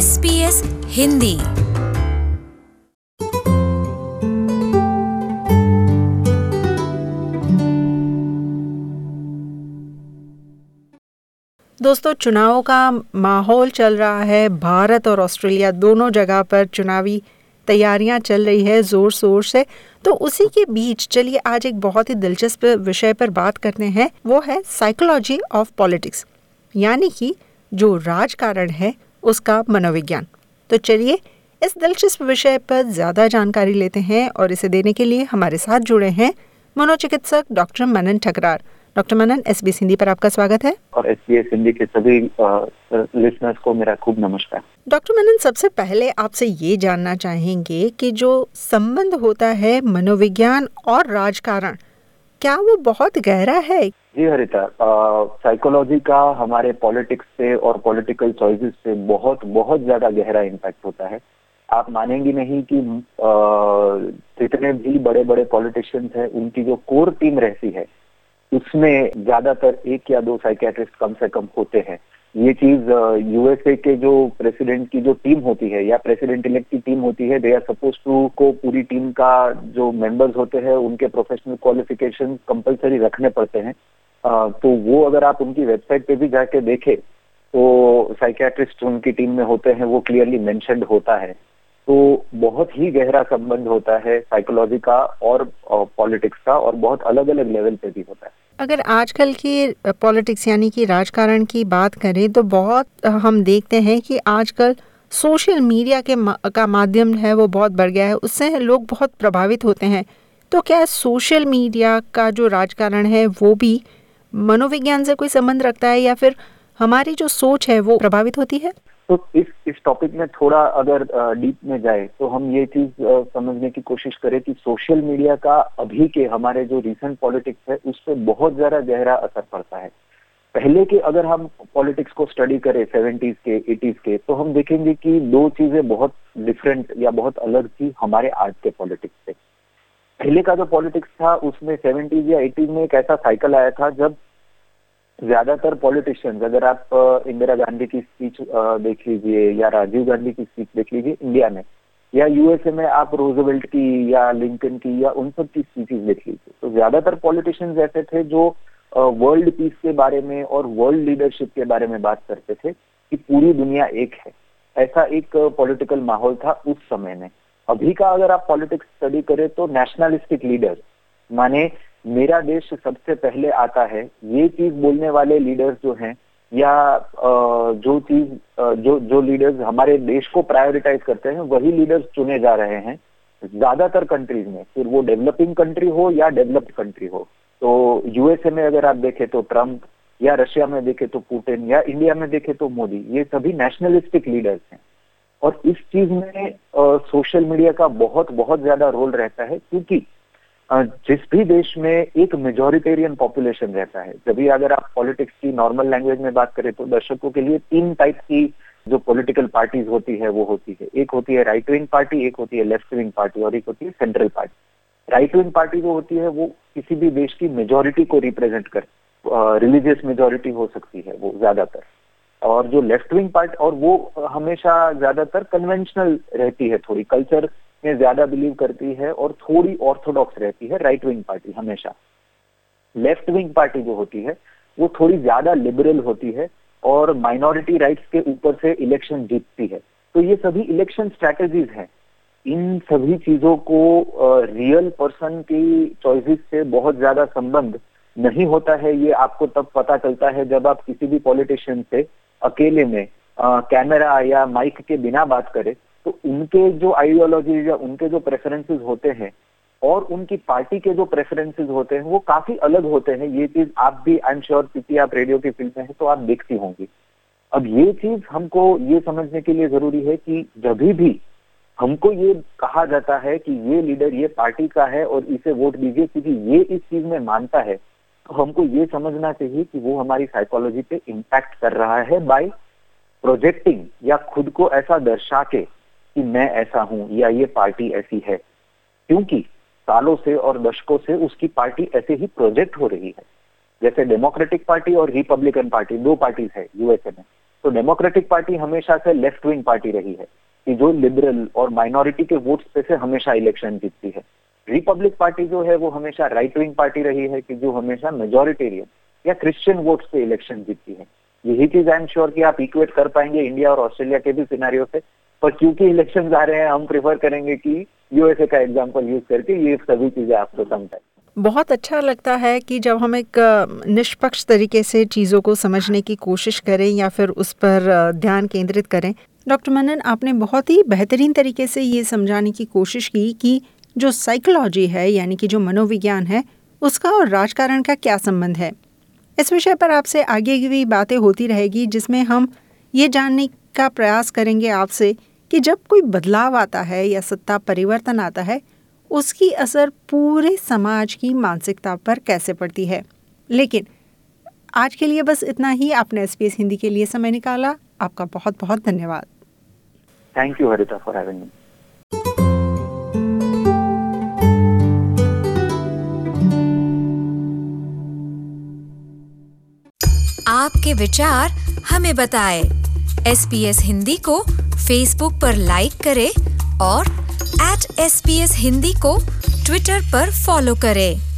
SBS Hindi. दोस्तों, चुनाव का माहौल चल रहा है। भारत और ऑस्ट्रेलिया दोनों जगह पर चुनावी तैयारियां चल रही है ज़ोर शोर से। तो उसी के बीच चलिए आज एक बहुत ही दिलचस्प विषय पर बात करते हैं। वो है साइकोलॉजी ऑफ पॉलिटिक्स, यानी कि जो राजकारण है उसका मनोविज्ञान। तो चलिए इस दिलचस्प विषय पर ज़्यादा जानकारी लेते हैं और इसे देने के लिए हमारे साथ जुड़े हैं मनोचिकित्सक doctor Manan Thakrar. Doctor Manan, SBS Hindi पर आपका स्वागत है। और SBS हिंदी के सभी लिसनर्स को मेरा खूब नमस्कार। डॉक्टर मनन, सबसे पहले आपसे ये जानना चाहेंगे कि जो संबंध होता है मनोविज्ञान और राजकारण, क्या वो बहुत गहरा है? जी हरिता, साइकोलॉजी का हमारे पॉलिटिक्स से और पॉलिटिकल चॉइसेस से बहुत बहुत ज्यादा गहरा इम्पैक्ट होता है। आप मानेंगी नहीं कि जितने भी बड़े बड़े पॉलिटिशियंस हैं, उनकी जो कोर टीम रहती है उसमें ज्यादातर एक या दो साइकियाट्रिस्ट कम से कम होते हैं। ये चीज USA के जो प्रेसिडेंट की जो टीम होती है या प्रेसिडेंट इलेक्ट की टीम होती है, दे आर सपोज टू को पूरी टीम का जो मेंबर्स होते हैं उनके प्रोफेशनल क्वालिफिकेशन कंपलसरी रखने पड़ते हैं। तो वो अगर आप उनकी वेबसाइट पे भी जाके देखें तो साइकियाट्रिस्ट उनकी टीम में होते हैं, वो क्लियरली मेंशन्ड होता है। तो बहुत ही गहरा संबंध होता है साइकोलॉजी का और पॉलिटिक्स का, और बहुत अलग अलग लेवल पे भी होता है। अगर आजकल की पॉलिटिक्स यानी कि राजकारण की बात करें तो बहुत हम देखते हैं कि आजकल सोशल मीडिया का माध्यम है वो बहुत बढ़ गया है, उससे लोग बहुत प्रभावित होते हैं। तो क्या सोशल मीडिया का जो राजकारण है वो भी मनोविज्ञान से कोई संबंध रखता है, या फिर हमारी जो सोच है वो प्रभावित होती है? तो इस टॉपिक में थोड़ा अगर डीप में जाए तो हम ये चीज समझने की कोशिश करें कि सोशल मीडिया का अभी के हमारे जो रिसेंट पॉलिटिक्स है उस पर बहुत ज्यादा गहरा असर पड़ता है। पहले के अगर हम पॉलिटिक्स को स्टडी करें 70s के 80s के, तो हम देखेंगे कि दो चीजें बहुत डिफरेंट या बहुत अलग थी हमारे आज के पॉलिटिक्स से। पहले का जो पॉलिटिक्स था उसमें 70s या 80s में एक ऐसा साइकिल आया था जब ज्यादातर पॉलिटिशियंस, अगर आप इंदिरा गांधी की स्पीच देख लीजिए या राजीव गांधी की स्पीच देख लीजिए इंडिया में, या USA में आप रोजवेल्ट की या लिंकन की या उन सब की स्पीचेस देख लीजिए, तो ज्यादातर पॉलिटिशियंस ऐसे थे जो वर्ल्ड पीस के बारे में और वर्ल्ड लीडरशिप के बारे में बात करते थे कि पूरी दुनिया एक है। ऐसा एक पॉलिटिकल माहौल था उस समय में। अभी का अगर आप पॉलिटिक्स स्टडी करें तो नेशनलिस्टिक लीडर, माने मेरा देश सबसे पहले आता है, ये चीज बोलने वाले लीडर्स जो हैं, या जो लीडर्स हमारे देश को प्रायोरिटाइज करते हैं, वही लीडर्स चुने जा रहे हैं ज्यादातर कंट्रीज में, फिर वो डेवलपिंग कंट्री हो या डेवलप्ड कंट्री हो। तो USA में अगर आप देखें तो ट्रम्प, या रशिया में देखें तो पुतिन, या इंडिया में देखें तो मोदी, ये सभी नेशनलिस्टिक लीडर्स हैं। और इस चीज में सोशल मीडिया का बहुत बहुत ज्यादा रोल रहता है, क्योंकि जिस भी देश में एक मेजॉरिटेरियन पॉपुलेशन रहता है, जब भी अगर आप पॉलिटिक्स की नॉर्मल लैंग्वेज में बात करें तो दर्शकों के लिए 3 टाइप की जो पॉलिटिकल पार्टीज होती है वो होती है। एक होती है राइट विंग पार्टी, एक होती है लेफ्ट विंग पार्टी, और एक होती है central party. Right wing party जो होती है वो किसी भी देश की मेजॉरिटी को रिप्रेजेंट कर, रिलीजियस मेजॉरिटी हो सकती है वो ज्यादातर। और जो लेफ्ट विंग पार्टी, और वो हमेशा ज्यादातर कन्वेंशनल रहती है, थोड़ी कल्चर में ज्यादा बिलीव करती है और थोड़ी ऑर्थोडॉक्स रहती है राइट विंग पार्टी हमेशा। लेफ्ट विंग पार्टी जो होती है वो थोड़ी ज्यादा लिबरल होती है और माइनॉरिटी राइट्स के ऊपर से इलेक्शन जीतती है। तो ये सभी इलेक्शन स्ट्रैटेजीज हैं। इन सभी चीजों को रियल पर्सन की चॉइसेस से बहुत ज्यादा संबंध नहीं होता है। ये आपको तब पता चलता है जब आप किसी भी पॉलिटिशियन से अकेले में कैमरा या माइक के बिना बात करें, तो उनके जो आइडियोलॉजी या उनके जो प्रेफरेंसेस होते हैं और उनकी पार्टी के जो प्रेफरेंसेस होते हैं वो काफी अलग होते हैं। ये चीज आप भी, आई एम श्योर क्योंकि आप रेडियो की फील्ड में हैं तो आप देखती होंगी। अब ये चीज हमको ये समझने के लिए जरूरी है कि जब भी हमको ये कहा जाता है कि ये लीडर ये पार्टी का है और इसे वोट दीजिए क्योंकि ये इस चीज में मानता है, तो हमको ये समझना चाहिए कि वो हमारी साइकोलॉजी पे इम्पैक्ट कर रहा है बाय प्रोजेक्टिंग, या खुद को ऐसा दर्शा के कि मैं ऐसा हूं या ये पार्टी ऐसी है, क्योंकि सालों से और दशकों से उसकी पार्टी ऐसे ही प्रोजेक्ट हो रही है। जैसे डेमोक्रेटिक पार्टी और रिपब्लिकन पार्टी, 2 पार्टीज है USA में। तो डेमोक्रेटिक पार्टी हमेशा से लेफ्ट विंग पार्टी रही है कि जो लिबरल और माइनॉरिटी के वोट्स पे से हमेशा इलेक्शन जीतती है। रिपब्लिक पार्टी जो है वो हमेशा राइट विंग पार्टी रही है कि जो हमेशा मेजॉरिटेरियन या क्रिश्चियन वोट्स पे इलेक्शन जीतती है। यही चीज आई एम श्योर कि आप इक्वेट कर पाएंगे इंडिया और ऑस्ट्रेलिया के भी सिनेरियो से, पर क्योंकि इलेक्शन आ रहे हैं हम प्रेफर करेंगे कि यूएसए का एग्जांपल यूज करके ये सभी चीजें आपको समझाएं। बहुत अच्छा लगता है कि जब हम एक निष्पक्ष तरीके से चीज़ों को समझने की कोशिश करें या फिर उस पर ध्यान केंद्रित करें। डॉक्टर मनन, आपने बहुत ही बेहतरीन तरीके से ये समझाने की कोशिश की कि जो साइकोलॉजी है यानी कि जो मनोविज्ञान है उसका और राजकारण का क्या संबंध है। इस विषय पर आपसे आगे की भी बातें होती रहेगी जिसमें हम ये जानने का प्रयास करेंगे आपसे कि जब कोई बदलाव आता है या सत्ता परिवर्तन आता है उसकी असर पूरे समाज की मानसिकता पर कैसे पड़ती है। लेकिन आज के लिए बस इतना ही। आपने SBS हिंदी के लिए समय निकाला, आपका बहुत बहुत धन्यवाद। Thank you Haritha for having me. आपके विचार हमें बताएं। SBS हिंदी को फेसबुक पर लाइक करें और @SBS हिंदी को ट्विटर पर फॉलो करें।